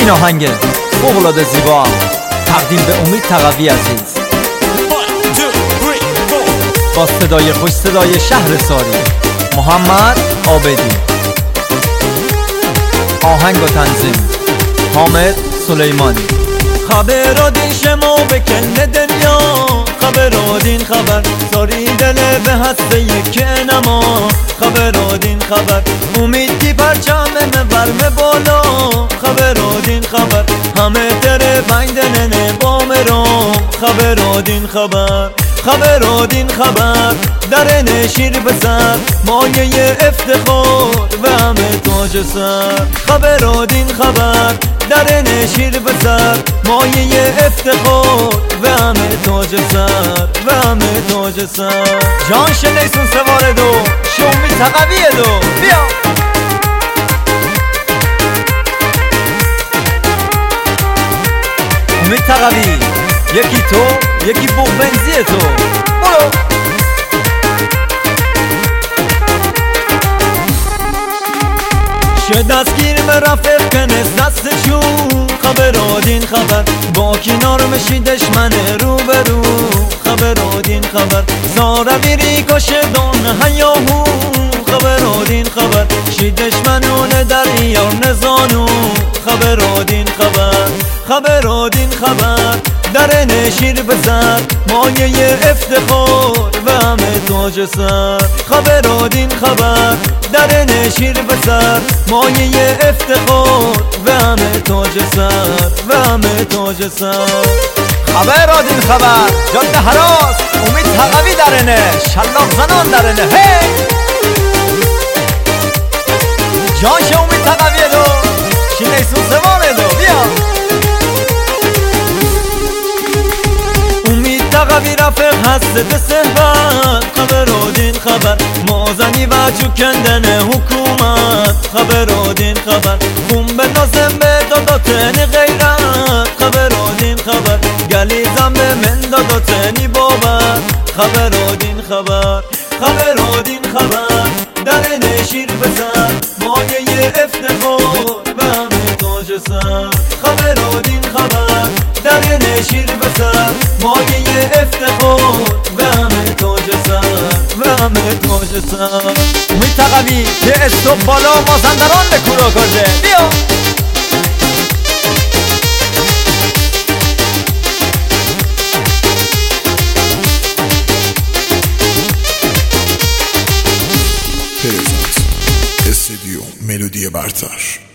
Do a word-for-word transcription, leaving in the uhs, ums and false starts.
این آهنگ فوق‌العاده زیبا تقدیم به امید تقوی عزیز با صدای خوش صدای شهرساری محمد عابدی. آهنگ و تنظیم حامد سلیمانی. خبر دین شما بکن دنیا، خبر دین خبر ساری دل به هسته یک نما. خبر دین خبر امیدی پرچم برم بالا. خبر دین خبر همه تره بندن بام رو. خبر دین خبر خبر دین خبر در نشیر بسر مایه افتخار و همه تاج سر. خبر دین خبر در نشیر بسر مایه افتخار و همه تاج سر و همه تاج سر. جان شنیسون سوار دو شومی تقویه دو بیا. امید تقوی یکی تو یکی بوق بنزی تو. برو شه دستگیر به رفق کنست دستشون. خبر دین خبر با کنار مشی دشمن رو به رو. خبر دین خبر زاره بیری کشه دون هیاهو. خبر دین خبر شی دشمنون در ایار نزانو. خبر دین خبر خبر دین خبر در نشیر بزر مایه افتخار و همه تاج سر. خبر دین خبر در نشیر بزر مایه افتخار و همه تاج سر و همه تاج سر. خبر دین خبر جاده هراس امید تقوی درنه شلاق زنان درنه. هی جانش امید تقویه دو شینیسون سوانه دو بیا. تقوی رفق هست به صحبت. خبر دین خبر مازنی و چکندن حکومت. خبر دین خبر خون به نازم به داداتن غیرت. خبر دین خبر گلیزم به من داداتنی بابت. خبر دین خبر خبر دین خبر در نشیر بزن مایه افتخار و همه تاج سر. خبر دین خبر در نشیر بزن مایه افتخار و همه تاج سر و همه تاج سر. امید تقوی که استوب بالا مازندران به کورا کرده بیا. پرزنت استودیو ملودی برتر.